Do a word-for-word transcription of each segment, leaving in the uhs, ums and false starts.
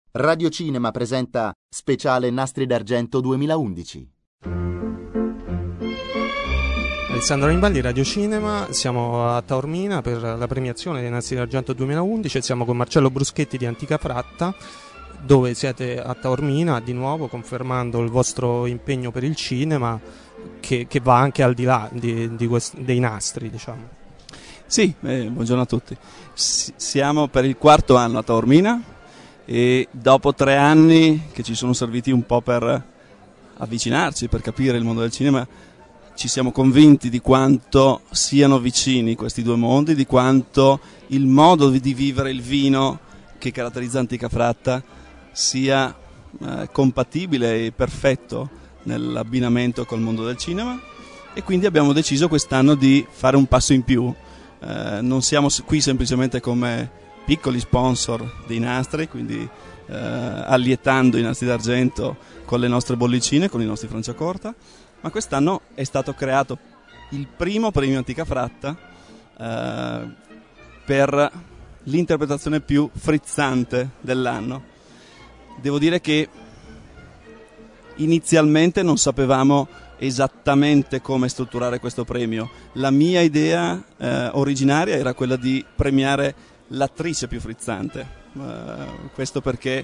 Radio Cinema presenta Speciale Nastri d'Argento duemilaundici. Alessandro Rimbaldi, Radio Cinema, siamo a Taormina per la premiazione dei Nastri d'Argento duemilaundici e siamo con Marcello Bruschetti di Antica Fratta, dove siete a Taormina di nuovo confermando il vostro impegno per il cinema che, che va anche al di là di, di quest- dei nastri, diciamo. Sì, eh, buongiorno a tutti. S- siamo per il quarto anno a Taormina e dopo tre anni che ci sono serviti un po' per avvicinarci, per capire il mondo del cinema, ci siamo convinti di quanto siano vicini questi due mondi, di quanto il modo di vivere il vino che caratterizza Antica Fratta sia eh, compatibile e perfetto nell'abbinamento col mondo del cinema, e quindi abbiamo deciso quest'anno di fare un passo in più. Eh, non siamo qui semplicemente come piccoli sponsor dei nastri, quindi eh, allietando i nastri d'argento con le nostre bollicine, con i nostri Franciacorta, ma quest'anno è stato creato il primo premio Antica Fratta eh, per l'interpretazione più frizzante dell'anno. Devo dire che inizialmente non sapevamo esattamente come strutturare questo premio. La mia idea eh, originaria era quella di premiare l'attrice più frizzante. Uh, questo perché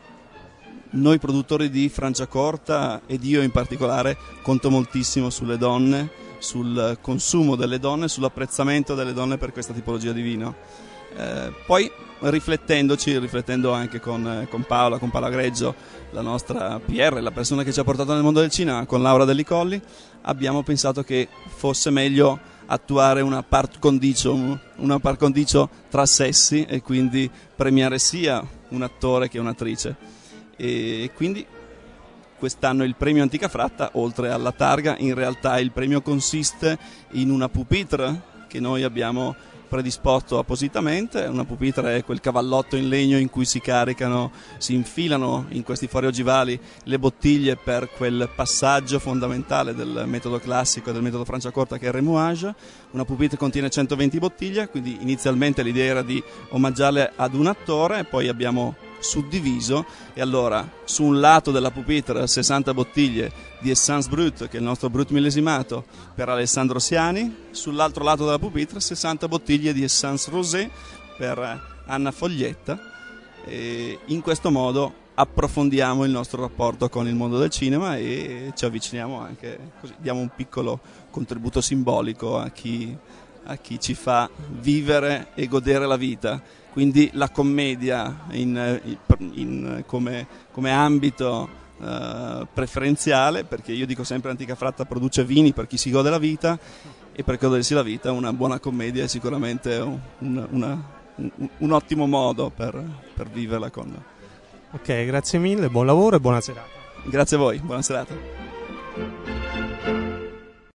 noi produttori di Franciacorta, ed io in particolare, conto moltissimo sulle donne, sul consumo delle donne, sull'apprezzamento delle donne per questa tipologia di vino. Eh, poi riflettendoci, riflettendo anche con, con Paola, con Paola Greggio, la nostra P R, la persona che ci ha portato nel mondo del cinema, con Laura Delli Colli, abbiamo pensato che fosse meglio attuare una part condicio, una par condicio tra sessi, e quindi premiare sia un attore che un'attrice. E quindi quest'anno il premio Antica Fratta, oltre alla targa, in realtà il premio consiste in una pupitre che noi abbiamo predisposto appositamente. Una pupitre è quel cavallotto in legno in cui si caricano, si infilano in questi fori ogivali le bottiglie per quel passaggio fondamentale del metodo classico e del metodo Franciacorta, che è il remouage. Una pupitre contiene centoventi bottiglie, quindi inizialmente l'idea era di omaggiarle ad un attore, poi abbiamo suddiviso, e allora su un lato della pupitre sessanta bottiglie di Essence Brut, che è il nostro Brut millesimato, per Alessandro Siani, sull'altro lato della pupitre sessanta bottiglie di Essence Rosé per Anna Foglietta, e in questo modo approfondiamo il nostro rapporto con il mondo del cinema e ci avviciniamo anche, così diamo un piccolo contributo simbolico a chi, a chi ci fa vivere e godere la vita. Quindi la commedia in, in, come, come ambito uh, preferenziale, perché io dico sempre Antica Fratta produce vini per chi si gode la vita, e per godersi la vita una buona commedia è sicuramente un, una, un, un ottimo modo per, per viverla con. Ok, grazie mille, buon lavoro e buona serata. Grazie a voi, buona serata.